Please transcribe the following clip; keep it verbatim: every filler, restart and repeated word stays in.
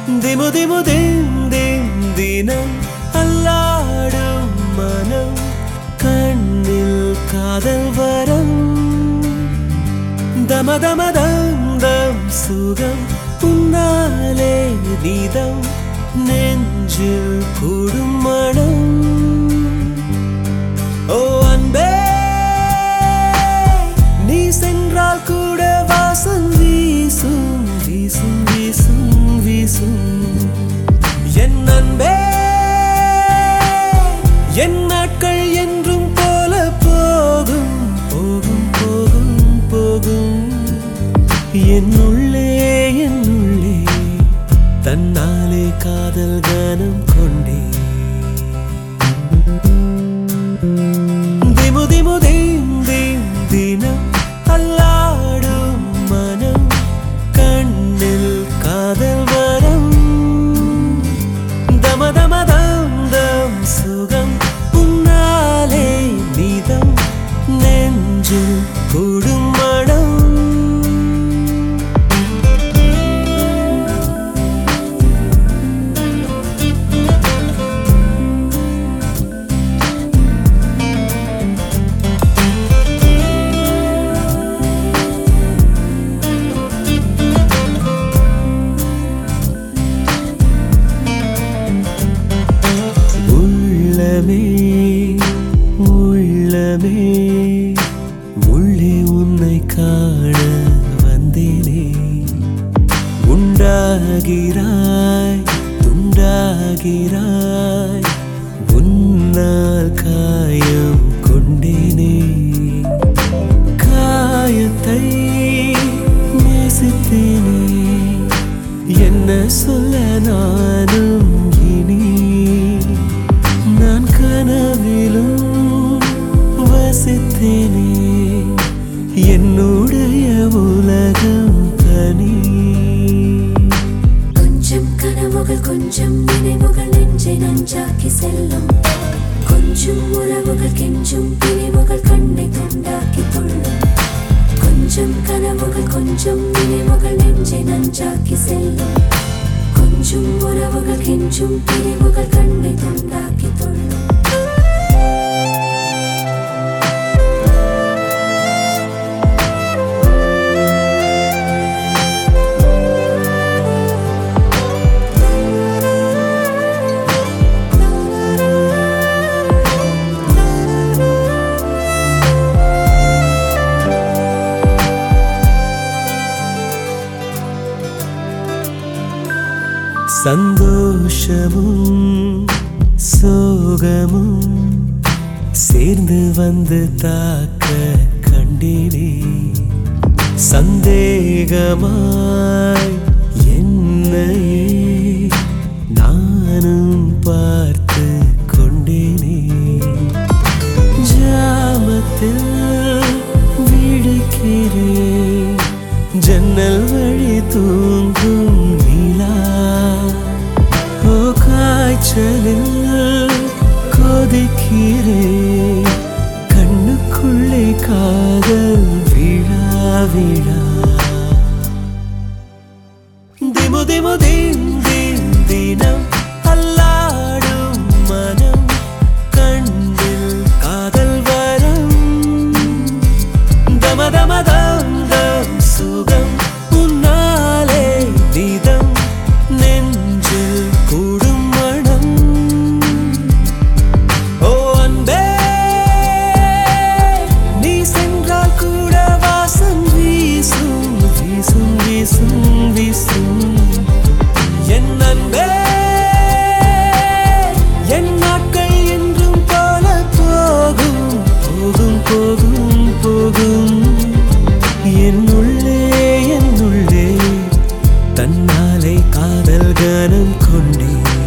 திமு திமு Thiem Thiem தினம் அல்லாடும் மனம் கண்ணில் காதல் வரம் தம தம தம் தம் சுகம் உன்னாலே நீதம் நெஞ்சில் கூடும் மனம் ஓ அன்பே நீ சென்றால் கூட வாசம் வீசும் வீசும் வீசும் வீசும் என் அன்பே என் நாட்கள் என்றும் போல போகும் போகும் போகும் போகும் என்னுள்ளே என்னுள்ளே தன்னாலே காதல் கானம் கொண்டே திமு திமு திம் திம் தினம் அல்லாடும் மனம் கண்ணில் காதல் வரம் தம தம தம் தம் சுகம் உன்னாலே நீதம் நெஞ்சில் கூடும் மடம் உள்ளமே உள்ளே உன்னை காண வந்தேனே உண்டாகிறாய் துண்டாகிறாய் உன்னால் காயம் கொண்டேனே காயத்தை நேசித்தேனே என்ன சொல்ல நானும் இனி நான் கனவிலும் வசித்தேனே என்னுடைய உலகம் தனி கொஞ்சம் கனவுகள் கொஞ்சம் நினைவுகள் நெஞ்சை நஞ்சாக்கி செல்லும் கொஞ்சம் உறவுகள் கெஞ்சும் பிரிவுகள் கண்ணை துண்டாக்கி கொள்ளும் கொஞ்சம் கனவுகள் கொஞ்சம் நினைவுகள் நெஞ்சை நஞ்சாக்கி செல்லும் கொஞ்சம் உறவுகள் கெஞ்சும் பிரிவுகள் கண்ணை துண்டாக்கி கொள்ளும் சந்தோஷமும் சோகமும் சேர்ந்து வந்து தாக்க கண்டேனே சந்தேகமாய் என்னையே நானும் பார்த்து கொண்டேனே ஜாமத்தில் விழிக்கிறேன் ஜன்னல் வழி தூங்கும் நிலா ஓ காய்ச்சலில் கொதிக்கிறேன் கண்ணுக்குள்ளே காதல் விழா விழா திமு திமு திம் திம் தினம் அல்லாடும் மனம் கண்ணில் காதல் வரம் தம தம தம் தம் சுகம் உன்னாலே நீதம் நெஞ்சில் கூடும் மனம் ஓ அன்பே நீ சென்றால் கூட வாசம் வீசும் வீசும் வீசும் வீசும் என் அன்பே என் நாட்கள் என்றும் போல போகும் போகும் போகும் போகும் என்னுள்ளே என்னுள்ளே தன்னாலே காதல் கானம் கொண்டே